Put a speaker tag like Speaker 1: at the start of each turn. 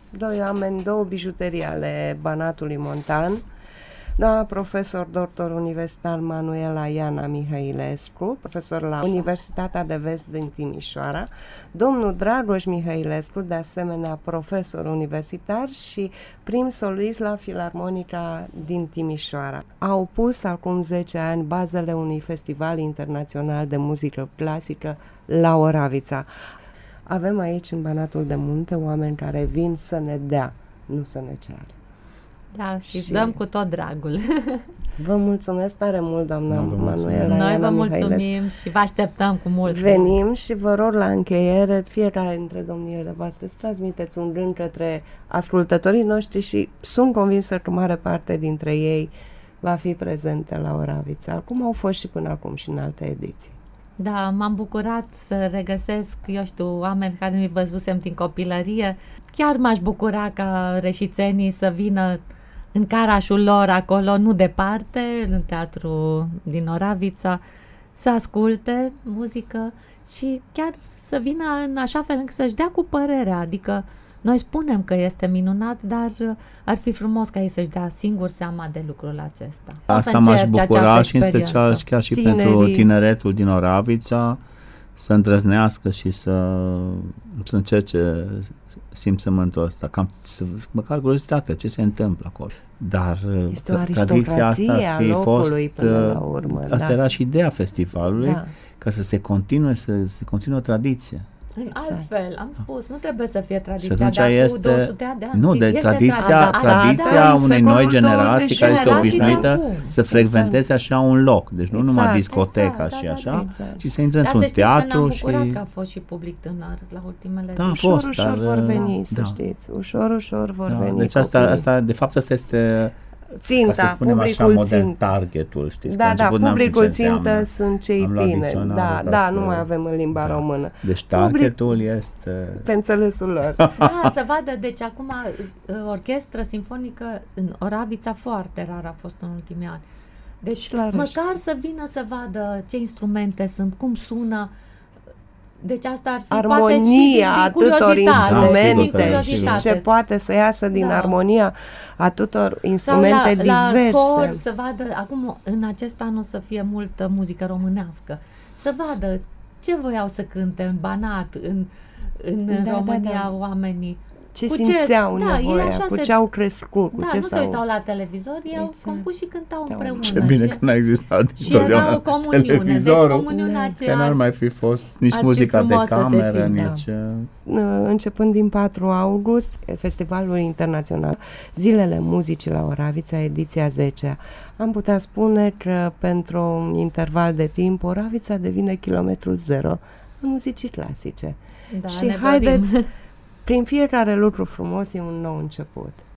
Speaker 1: doi oameni, două bijuterii ale Banatului Montan, doamna profesor doctor universitar Manuela Iana Mihailescu, profesor la Universitatea de Vest din Timișoara, domnul Dragoș Mihailescu, de asemenea profesor universitar și prim solist la Filarmonica din Timișoara. Au pus acum 10 ani bazele unui festival internațional de muzică clasică la Oravița. Avem aici în Banatul de Munte oameni care vin să ne dea, nu să ne ceară.
Speaker 2: Da, și dăm cu tot dragul.
Speaker 1: Vă mulțumesc tare mult, doamna Manuela.
Speaker 2: Noi vă mulțumim și vă așteptăm cu mult.
Speaker 1: Venim și vă rog la încheiere, fiecare dintre domniile voastre, să transmiteți un gând către ascultătorii noștri și sunt convinsă că mare parte dintre ei va fi prezentă la Oravița, cum au fost și până acum și în alte ediții.
Speaker 2: Da, m-am bucurat să regăsesc, eu știu, oameni care nu-i văzusem din copilărie. Chiar m-aș bucura ca reșițenii să vină în carașul lor acolo, nu departe, în teatru din Oravița, să asculte muzică și chiar să vină în așa fel încât să-și dea cu părerea. Adică noi spunem că este minunat, dar ar fi frumos ca ei să-și dea singur seama de lucrul acesta.
Speaker 3: Asta m-aș bucura și în special chiar și pentru tineretul din Oravița să îndrăznească și să încerce simțământul ăsta, cam măcar curiozitatea, ce se întâmplă acolo. Dar
Speaker 1: este o aristocrație a locului până la urmă.
Speaker 3: Asta era și ideea festivalului, ca să se continue, o tradiție.
Speaker 2: Altfel, am spus, nu trebuie să fie tradiția, dar cu 200 de ani.
Speaker 3: Nu, de tradiția unei noi generații care este obișnuită să frecventeze așa un loc. Deci nu numai discoteca și așa, ci să intre într-un teatru. Și
Speaker 2: bucurat că a fost și public tânăr la ultimele.
Speaker 1: Ușor vor veni, să știți. Ușor vor veni.
Speaker 3: Deci asta, de fapt, asta este
Speaker 1: ținta, publicul țintă.
Speaker 3: Targetul, știți?
Speaker 1: Da, publicul țintă sunt cei tineri. Da, nu mai avem în limba română.
Speaker 3: Deci targetul este
Speaker 1: pe înțelesul lor.
Speaker 2: Da, să vadă, deci acum orchestră simfonică în Oravița foarte rar a fost în ultimii ani. Deci măcar să vină să vadă ce instrumente sunt, cum sună. Deci asta ar fi
Speaker 1: armonia atâtor instrumente
Speaker 2: și
Speaker 1: ce poate să iasă din armonia atâtor instrumente diverse.
Speaker 2: Cor, să vadă, acum în acest an o să fie multă muzică românească, să vadă ce voiau să cânte în Banat, în România oamenii.
Speaker 1: Ce simțeau nevoia, cu ce au crescut, cu ce
Speaker 2: nu se uitau la televizor, ei au compus și cântau împreună.
Speaker 3: Ce bine că n-a existat
Speaker 2: și era o comuniune, deci comuniunea aceea
Speaker 3: că n-ar mai fi fost nici muzica de cameră, nici...
Speaker 1: Începând din 4 august, Festivalul Internațional Zilele Muzicii la Oravița, ediția 10-a. Am putea spune că pentru un interval de timp Oravița devine kilometrul zero în muzicii clasice.
Speaker 2: Da,
Speaker 1: și haideți, prin fiecare lucru frumos e un nou început.